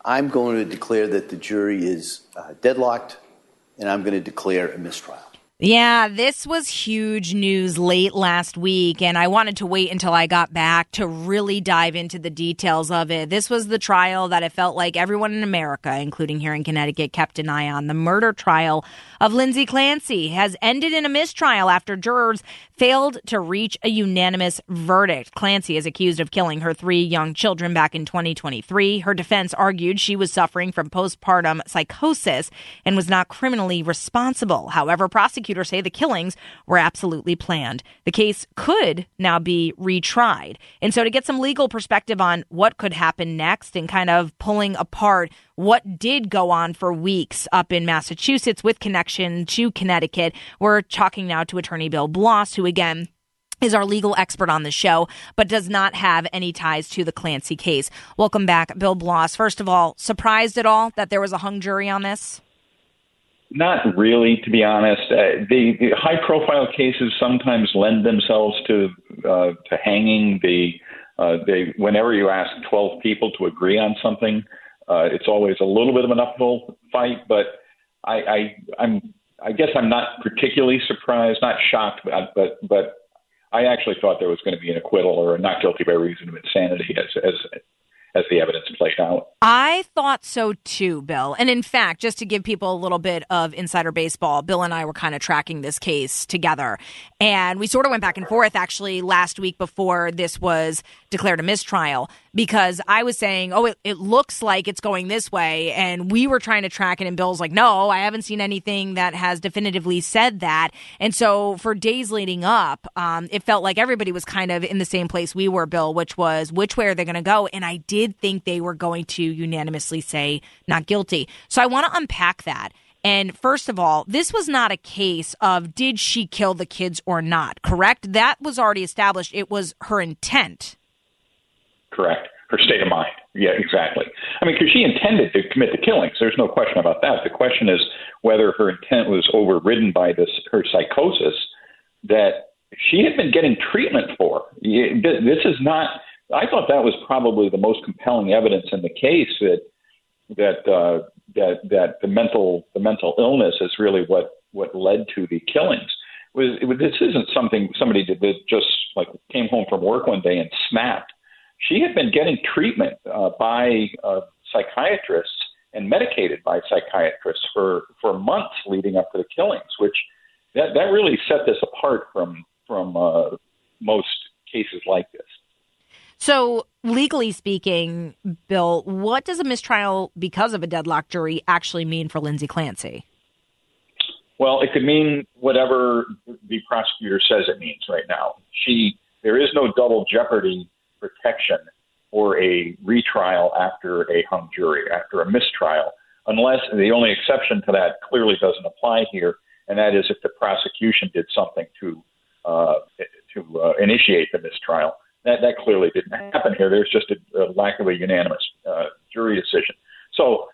I'm going to declare that the jury is deadlocked, and I'm going to declare a mistrial. Yeah, this was huge news late last week, and I wanted to wait until I got back to really dive into the details of it. This was the trial that it felt like everyone in America, including here in Connecticut, kept an eye on. The murder trial of Lindsay Clancy has ended in a mistrial after jurors failed to reach a unanimous verdict. Clancy is accused of killing her 3 young children back in 2023. Her defense argued she was suffering from postpartum psychosis and was not criminally responsible. However, prosecutors say the killings were absolutely planned. The case could now be retried. And so to get some legal perspective on what could happen next and kind of pulling apart what did go on for weeks up in Massachusetts with connection to Connecticut, we're talking now to attorney Bill Bloss, who again is our legal expert on the show, but does not have any ties to the Clancy case. Welcome back, Bill Bloss. First of all, surprised at all that there was a hung jury on this? Not really, to be honest. The high-profile cases sometimes lend themselves to hanging. Whenever you ask 12 people to agree on something, it's always a little bit of an uphill fight. But I guess I'm not particularly surprised, not shocked, but I actually thought there was going to be an acquittal or a not guilty by reason of insanity as the evidence played out. I thought so too, Bill. And in fact, just to give people a little bit of insider baseball, Bill and I were kind of tracking this case together. And we sort of went back and forth actually last week before this was declared a mistrial, because I was saying, it looks like it's going this way. And we were trying to track it. And Bill's like, no, I haven't seen anything that has definitively said that. And so for days leading up, it felt like everybody was kind of in the same place we were, Bill, which was which way are they going to go? And I did think they were going to unanimously say not guilty. So I want to unpack that. And first of all, this was not a case of did she kill the kids or not, correct? That was already established. It was her intent. Correct. Her state of mind. Yeah, exactly. I mean, because she intended to commit the killings. There's no question about that. The question is whether her intent was overridden by her psychosis that she had been getting treatment for. This is not. I thought that was probably the most compelling evidence in the case that the mental illness is really what led to the killings. This isn't something somebody did that just like came home from work one day and snapped. She had been getting treatment by psychiatrists and medicated by psychiatrists for months leading up to the killings, which that really set this apart from most cases like this. So legally speaking, Bill, what does a mistrial because of a deadlocked jury actually mean for Lindsay Clancy? Well, it could mean whatever the prosecutor says it means right now. There is no double jeopardy protection for a retrial after a hung jury, after a mistrial, unless the only exception to that clearly doesn't apply here, and that is if the prosecution did something to initiate the mistrial. That clearly didn't happen here. There's just a lack of a unanimous jury decision. So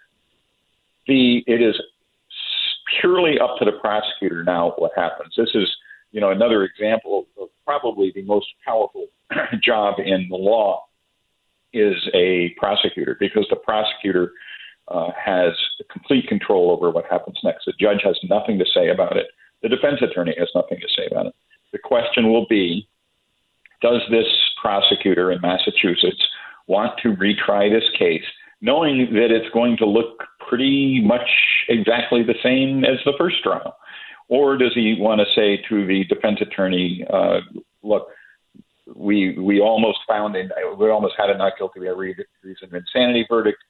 it is purely up to the prosecutor now what happens. This is, another example of probably the most powerful job in the law is a prosecutor, because the prosecutor has complete control over what happens next. The judge has nothing to say about it. The defense attorney has nothing to say about it. The question will be, does this prosecutor in Massachusetts want to retry this case, knowing that it's going to look pretty much exactly the same as the first trial? Or does he want to say to the defense attorney, look, we almost had a not guilty by reason of insanity verdict.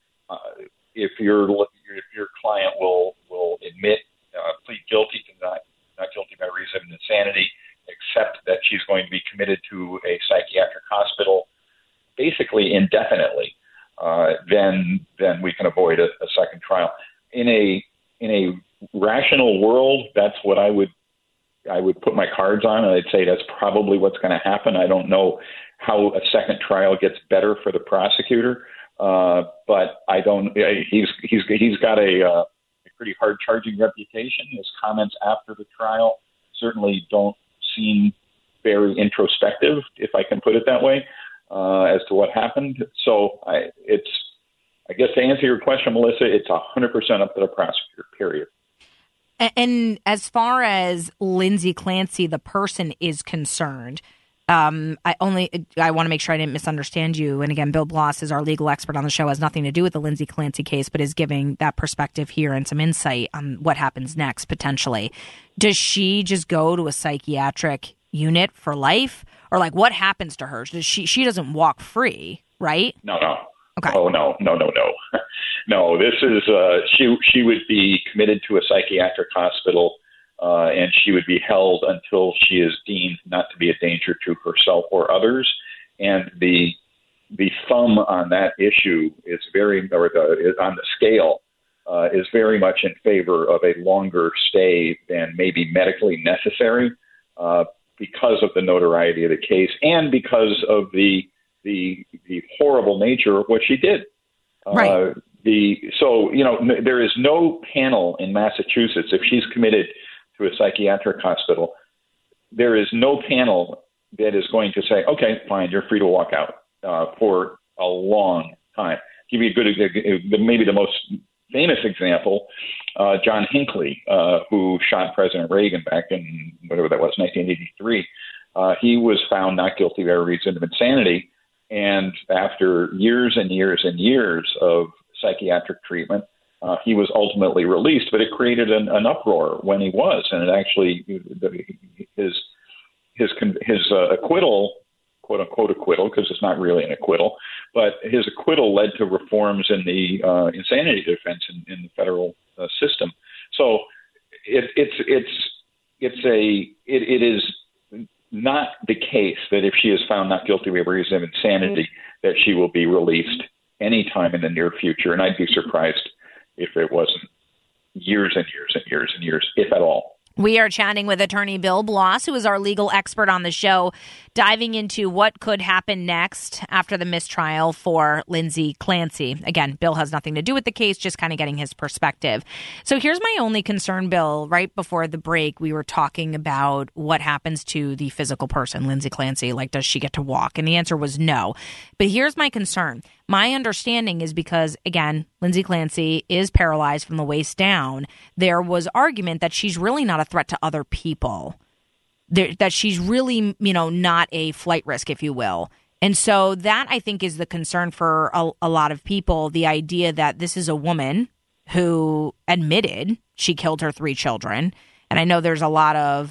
If your client will admit, plead guilty to not guilty by reason of insanity, except that she's going to be committed to a psychiatric hospital basically indefinitely, then we can avoid a second trial. In a rational world, that's what I would put my cards on, and I'd say that's probably what's going to happen. I don't know how a second trial gets better for the prosecutor, but I don't. He's got a pretty hard charging reputation. His comments after the trial certainly don't seem very introspective, if I can put it that way, as to what happened. So I guess to answer your question, Melissa, it's 100% up to the prosecutor, period. And as far as Lindsay Clancy, the person, is concerned, I want to make sure I didn't misunderstand you. And again, Bill Bloss is our legal expert on the show, has nothing to do with the Lindsay Clancy case, but is giving that perspective here and some insight on what happens next, potentially. Does she just go to a psychiatric unit for life? Or like, what happens to her? She doesn't walk free, right? No. Okay. Oh, no. No, this is, she would be committed to a psychiatric hospital, and she would be held until she is deemed not to be a danger to herself or others. And the thumb on that issue is on the scale, is very much in favor of a longer stay than may be medically necessary, because of the notoriety of the case and because of the horrible nature of what she did. Right. There is no panel in Massachusetts, if she's committed to a psychiatric hospital, there is no panel that is going to say, okay, fine, you're free to walk out for a long time. Give you maybe the most famous example, John Hinckley, who shot President Reagan back in whatever that was, 1983. He was found not guilty by reason of insanity. And after years and years and years of psychiatric treatment, he was ultimately released. But it created an uproar when he was, and it actually his acquittal, quote unquote acquittal, because it's not really an acquittal, but his acquittal led to reforms in the insanity defense in the federal system. So it is not the case that if she is found not guilty by reason of insanity, that she will be released anytime in the near future. And I'd be surprised if it wasn't years and years and years and years, if at all. We are chatting with attorney Bill Bloss, who is our legal expert on the show, diving into what could happen next after the mistrial for Lindsay Clancy. Again, Bill has nothing to do with the case, just kind of getting his perspective. So here's my only concern, Bill. Right before the break, we were talking about what happens to the physical person, Lindsay Clancy. Like, does she get to walk? And the answer was no. But here's my concern. My understanding is because, again, Lindsay Clancy is paralyzed from the waist down. There was argument that she's really not a threat to other people, that she's really, not a flight risk, if you will. And so that, I think, is the concern for a lot of people, the idea that this is a woman who admitted she killed her 3 children. And I know there's a lot of,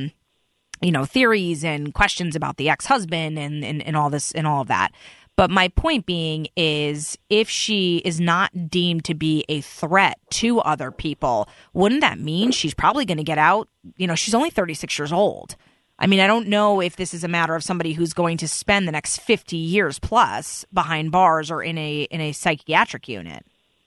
theories and questions about the ex-husband and all this and all of that. But my point being is, if she is not deemed to be a threat to other people, wouldn't that mean she's probably going to get out? She's only 36 years old. I mean, I don't know if this is a matter of somebody who's going to spend the next 50 years plus behind bars or in a psychiatric unit.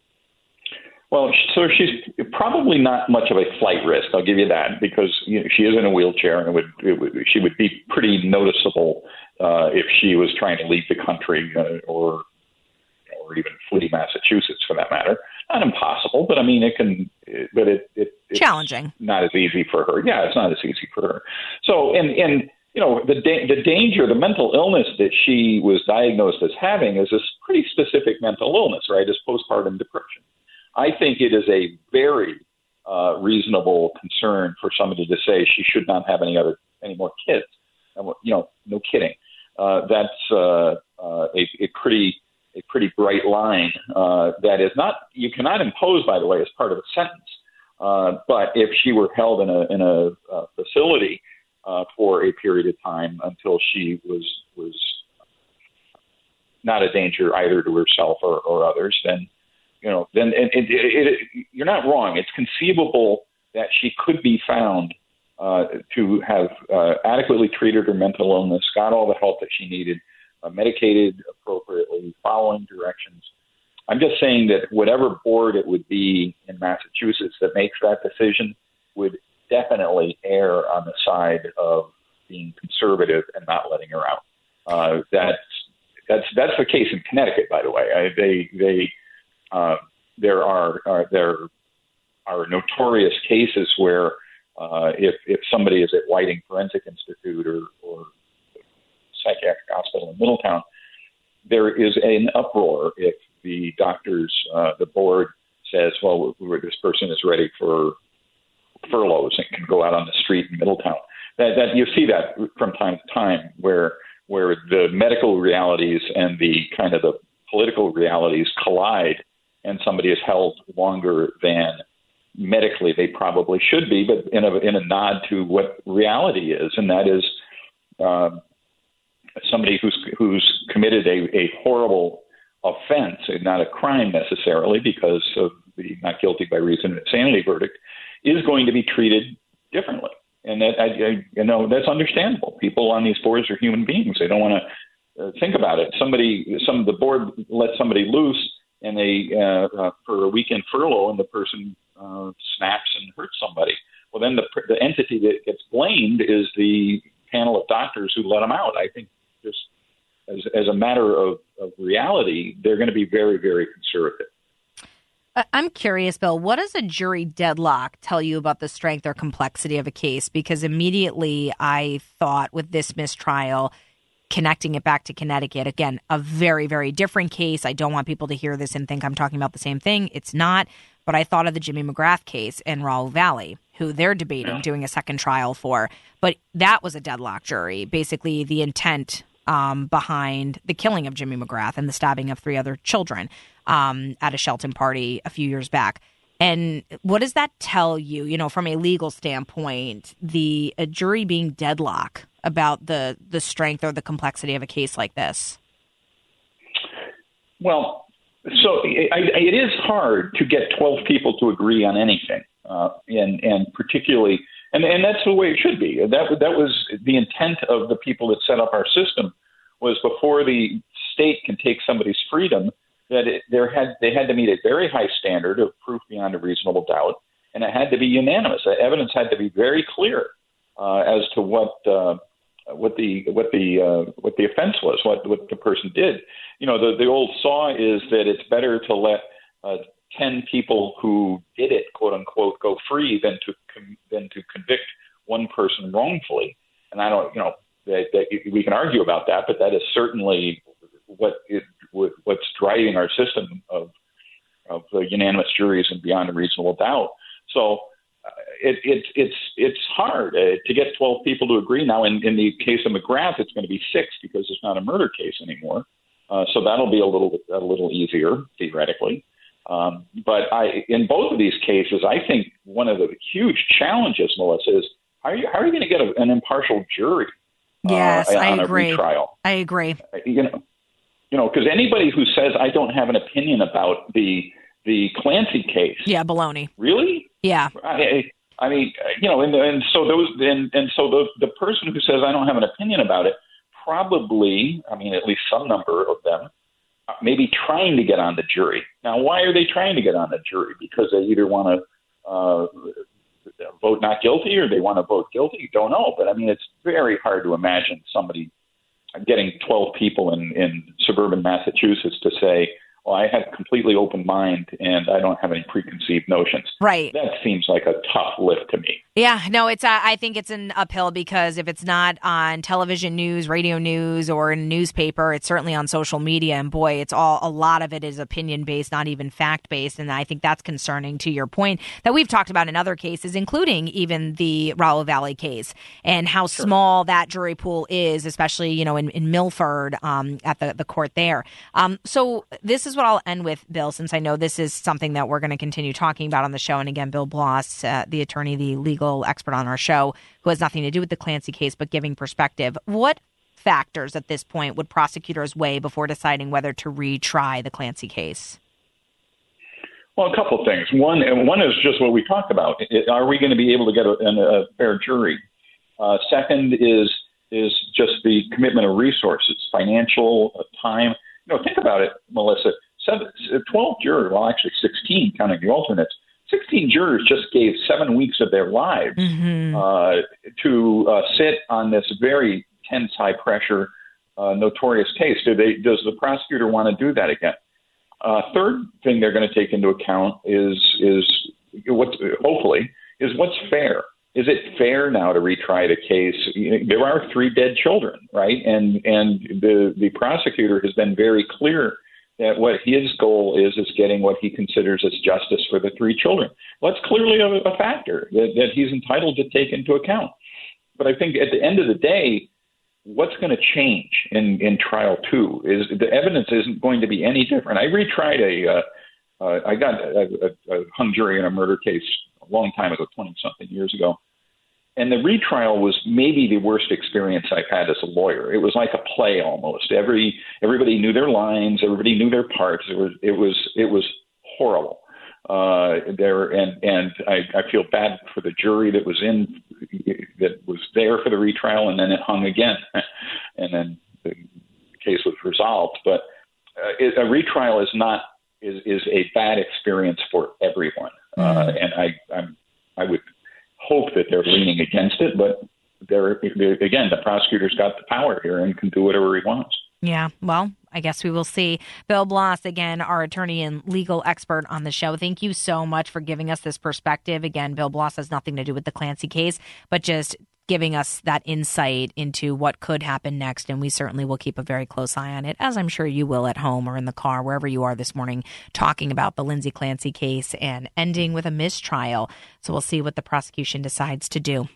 Well, so she's probably not much of a flight risk. I'll give you that, because she is in a wheelchair, and she would be pretty noticeable if she was trying to leave the country or even flee Massachusetts, for that matter. Not impossible, but I mean, it's challenging. Not as easy for her. Yeah, it's not as easy for her. So, and the danger, the mental illness that she was diagnosed as having is a pretty specific mental illness, right? It's postpartum depression. I think it is a very reasonable concern for somebody to say she should not have any more kids. No kidding. That's a pretty bright line that is not, you cannot impose, by the way, as part of a sentence. But if she were held in a facility for a period of time until she was not a danger either to herself or others, then you're not wrong. It's conceivable that she could be found to have adequately treated her mental illness, got all the help that she needed, medicated appropriately, following directions. I'm just saying that whatever board it would be in Massachusetts that makes that decision would definitely err on the side of being conservative and not letting her out. That's the case in Connecticut, by the way. There are notorious cases where if somebody is at Whiting Forensic Institute or psychiatric hospital in Middletown, there is an uproar if the doctors, the board says, well, this person is ready for furloughs and can go out on the street in Middletown. That you see that from time to time, where the medical realities and the kind of the political realities collide, and somebody is held longer than medically they probably should be, but in a nod to what reality is, and that is somebody who's committed a horrible offense, not a crime necessarily, because of the not guilty by reason of insanity verdict, is going to be treated differently. And that that's understandable. People on these boards are human beings. They don't want to think about it. The board lets somebody loose, and they for a weekend furlough, and the person snaps and hurts somebody. Well, then the entity that gets blamed is the panel of doctors who let them out. I think just as a matter of reality, they're going to be very, very conservative. I'm curious, Bill, what does a jury deadlock tell you about the strength or complexity of a case? Because immediately I thought with this mistrial, connecting it back to Connecticut, again, a very, very different case. I don't want people to hear this and think I'm talking about the same thing. It's not. But I thought of the Jimmy McGrath case in Raoul Valley, who they're debating doing a second trial for. But that was a deadlock jury, basically the intent behind the killing of Jimmy McGrath and the stabbing of 3 other children at a Shelton party a few years back. And what does that tell you, from a legal standpoint, a jury being deadlock about the strength or the complexity of a case like this? Well, so it is hard to get 12 people to agree on anything, and particularly, and that's the way it should be. That was the intent of the people that set up our system, was before the state can take somebody's freedom, that they had to meet a very high standard of proof beyond a reasonable doubt, and it had to be unanimous. The evidence had to be very clear as to what the offense was, what the person did. The old saw is that it's better to let 10 people who did it, quote unquote, go free than to convict one person wrongfully. And I don't, that we can argue about that, but that is certainly what's driving our system of unanimous juries and beyond a reasonable doubt. So it's hard to get 12 people to agree. Now, in the case of McGrath, it's going to be 6 because it's not a murder case anymore. So that'll be a little easier theoretically. But in both of these cases, I think one of the huge challenges, Melissa, is how are you going to get an impartial jury? Yes, I agree. A retrial? I agree. Because anybody who says I don't have an opinion about the Clancy case, baloney. Really? Yeah. I mean, so the person who says I don't have an opinion about it, probably, at least some number of them, may be trying to get on the jury. Now, why are they trying to get on the jury? Because they either want to vote not guilty or they want to vote guilty? Don't know. But, it's very hard to imagine somebody getting 12 people in suburban Massachusetts to say, well, I have a completely open mind and I don't have any preconceived notions. Right. That seems like a tough lift to me. Yeah, no, I think it's an uphill because if it's not on television news, radio news, or in a newspaper, it's certainly on social media. And boy, a lot of it is opinion based, not even fact based. And I think that's concerning, to your point that we've talked about in other cases, including even the Raoul Valley case and how small that jury pool is, especially, in Milford at the court there. So this is what I'll end with, Bill, since I know this is something that we're going to continue talking about on the show. And again, Bill Bloss, the attorney, the legal expert on our show, who has nothing to do with the Clancy case, but giving perspective. What factors at this point would prosecutors weigh before deciding whether to retry the Clancy case? Well, a couple of things. One is just what we talked about. Are we going to be able to get a fair jury? Second is just the commitment of resources, financial, time. Think about it, Melissa. 12 jurors, well, actually 16, counting the alternates. 16 jurors just gave 7 weeks of their lives to sit on this very tense, high-pressure, notorious case. Does the prosecutor want to do that again? Third thing they're going to take into account is what's fair. Is it fair now to retry the case? There are 3 dead children, right? And the prosecutor has been very clear what his goal is getting what he considers as justice for the three children. Well, that's clearly a factor that he's entitled to take into account. But I think at the end of the day, what's going to change in trial two is the evidence isn't going to be any different. I retried I got a hung jury in a murder case a long time ago, 20-something years ago. And the retrial was maybe the worst experience I've had as a lawyer. It was like a play almost. Everybody knew their lines. Everybody knew their parts. It was horrible. I feel bad for the jury that was there for the retrial, and then it hung again, and then the case was resolved. But a retrial is a bad experience for everyone, and I would hope that they're leaning against it, but again, the prosecutor's got the power here and can do whatever he wants. Yeah, well, I guess we will see. Bill Blass, again, our attorney and legal expert on the show. Thank you so much for giving us this perspective. Again, Bill Blass has nothing to do with the Clancy case, but just giving us that insight into what could happen next. And we certainly will keep a very close eye on it, as I'm sure you will at home or in the car, wherever you are this morning, talking about the Lindsay Clancy case and ending with a mistrial. So we'll see what the prosecution decides to do.